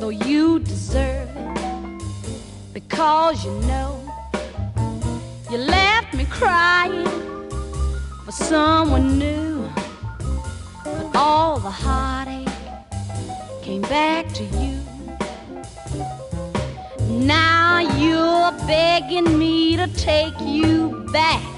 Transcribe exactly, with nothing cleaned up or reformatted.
though you deserve it, because you know you left me crying for someone new. But all the heartache came back to you. Now you're begging me to take you back.